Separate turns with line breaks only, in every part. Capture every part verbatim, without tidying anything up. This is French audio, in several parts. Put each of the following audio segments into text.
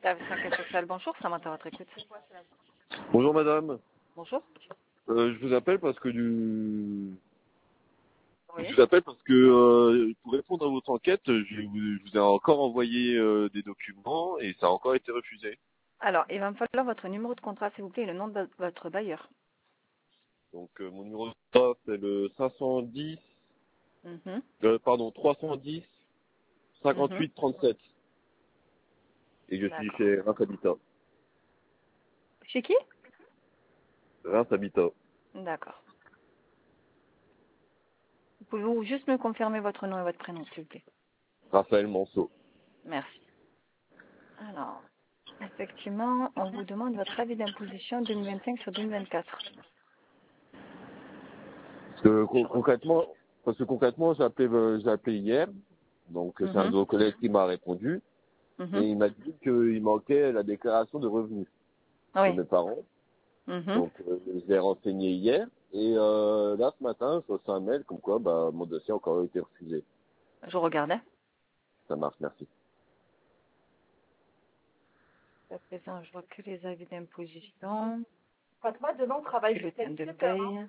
Service enquête sociale, bonjour, Samantha, votre écoute.
Bonjour madame,
Bonjour.
Euh, je vous appelle parce que du...
Oui.
je vous appelle parce que euh, pour répondre à votre enquête, je vous, je vous ai encore envoyé euh, des documents et ça a encore été refusé.
Alors, il va me falloir votre numéro de contrat, s'il vous plaît, et le nom de votre bailleur.
Donc euh, mon numéro de contrat c'est le cinq cent dix,
Mhm.
euh, pardon trois cent dix
Mhm.
cinquante-huit trente-sept et je suis
D'accord.
chez Reims Habitat.
Chez qui?
Reims Habitat.
D'accord. Pouvez-vous juste me confirmer votre nom et votre prénom, s'il vous plaît?
Raphaël Manceau.
Merci. Alors, effectivement, on vous demande votre avis d'imposition deux mille vingt-cinq sur deux mille vingt-quatre.
Parce que
Je
con-
re-
concrètement, parce que concrètement j'ai appelé, euh, j'ai appelé hier, donc euh, c'est un de
Mhm.
vos collègues qui m'a répondu et
Mhm.
il m'a dit qu'il manquait la déclaration de revenus de
Oui.
mes parents.
Mhm.
Donc, euh, je l'ai renseigné hier. Et euh, là, ce matin, je reçois un mail comme quoi bah, mon dossier a encore été refusé.
Je regardais.
Ça marche, merci.
À présent, je vois que les avis d'imposition. Pas de non-travail, bulletin de paye.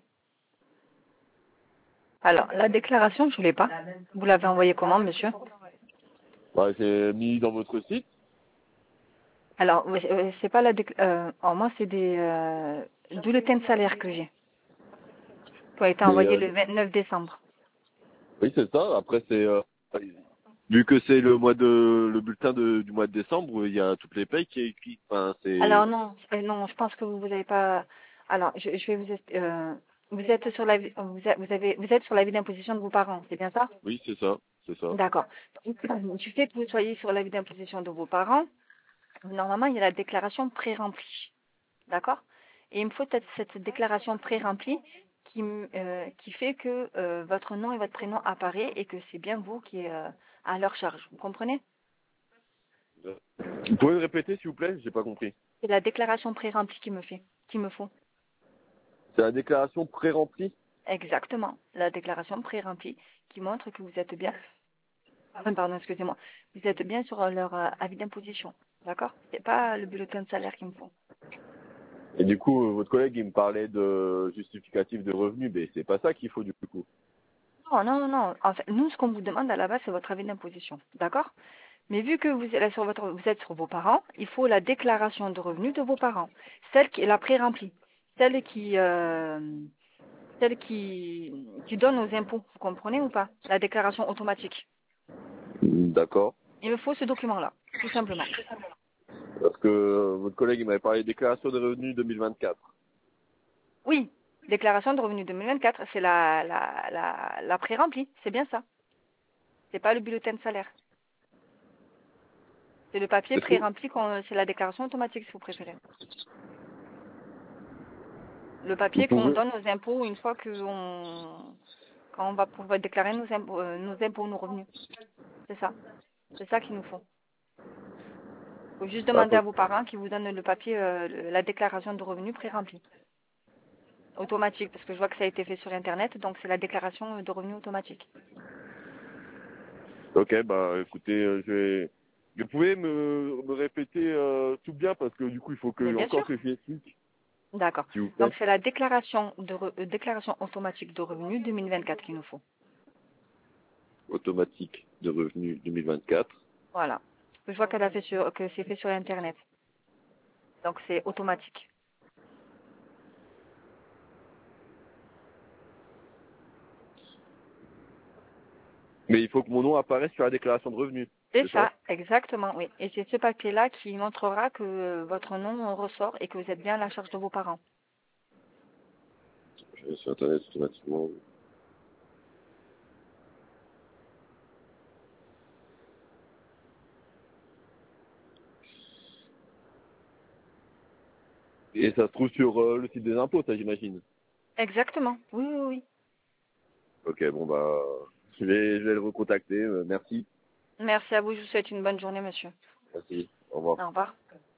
Alors, la déclaration, je ne l'ai pas. Vous l'avez envoyée comment, monsieur?
Ouais, j'ai mis dans votre site.
Alors, oui, euh, c'est pas la déclaration. Euh, moi, c'est des euh, bulletins de salaire que j'ai, qui ont été
Mais
envoyés
euh,
le vingt-neuf décembre.
oui, c'est ça. Après, c'est euh, vu que c'est le mois de le bulletin de, du mois de décembre, il y a toutes les payes qui est écrit. Enfin,
Alors
c'est
non, euh, non, je pense que vous n'avez pas. Alors, je, je vais vous. ex- Euh, vous êtes sur la, vous, a- vous avez, vous êtes sur l'avis d'imposition de vos parents, c'est bien ça?
oui, c'est ça, c'est ça.
D'accord. Du fait que vous soyez sur l'avis d'imposition de vos parents, normalement, il y a la déclaration pré-remplie. D'accord? Et il me faut cette, cette déclaration pré-remplie qui, m- euh, qui fait que euh, votre nom et votre prénom apparaît et que c'est bien vous qui êtes euh, à leur charge. Vous comprenez?
Vous pouvez me répéter, s'il vous plaît? J'ai pas compris.
C'est la déclaration pré-remplie qui me fait, qui me faut.
C'est la déclaration pré-remplie.
Exactement. La déclaration pré-remplie qui montre que vous êtes bien, ah, pardon, excusez-moi, vous êtes bien sur leur euh, avis d'imposition. D'accord? C'est pas le bulletin de salaire qu'il me faut.
Et du coup, euh, votre collègue, il me parlait de justificatif de revenus, mais c'est pas ça qu'il faut du coup.
Non, non, non, non. En fait, nous, ce qu'on vous demande à la base, c'est votre avis d'imposition. D'accord? Mais vu que vous êtes, sur votre, vous êtes sur vos parents, il faut la déclaration de revenus de vos parents. Celle qui est la pré-remplie. Celle qui, euh, celle qui, qui donne aux impôts. Vous comprenez ou pas? La déclaration automatique.
D'accord.
Il me faut ce document-là. Tout simplement.
Parce que euh, votre collègue il m'avait parlé de déclaration de revenus deux mille vingt-quatre.
Oui. Déclaration de revenus deux mille vingt-quatre, c'est la, la, la, la pré-remplie. C'est bien ça. C'est pas le bulletin de salaire. C'est le papier
Est-ce que
pré-rempli, qu'on- c'est la déclaration automatique si vous préférez. Le
vous
papier qu'on
pouvez...
donne aux impôts une fois que on, quand on va pouvoir déclarer nos impôts, euh, nos impôts, nos revenus. C'est ça. C'est ça qu'il nous faut. Il faut juste
Ah,
demander à
parce-
vos parents qui vous donnent le papier, euh, le- la déclaration de revenus pré-remplie. Automatique, parce que je vois que ça a été fait sur Internet, donc c'est la déclaration de revenus automatique.
Ok, bah écoutez, euh, je vais... Vous pouvez me, me répéter euh, tout bien parce que du coup il faut
Mais
que
bien
encore
sûr.
que j'explique,
D'accord.
s'il vous plaît.
Donc c'est la déclaration de re- euh, déclaration automatique de revenus deux mille vingt-quatre qu'il nous faut.
Automatique de revenus deux mille vingt-quatre.
Voilà. Je vois qu'elle a fait sur, que c'est fait sur Internet. Donc c'est automatique.
Mais il faut que mon nom apparaisse sur la déclaration de revenus,
C'est
c'est ça?
ça, exactement, oui. Et c'est ce papier-là qui montrera que euh, votre nom ressort et que vous êtes bien à la charge de vos parents.
Je vais sur internet automatiquement. Et ça se trouve sur euh, le site des impôts, ça j'imagine.
Exactement, oui, oui, oui.
Ok, bon bah je vais je vais le recontacter. euh, merci.
Merci à vous, je vous souhaite une bonne journée, monsieur.
Merci. Au revoir.
Au revoir.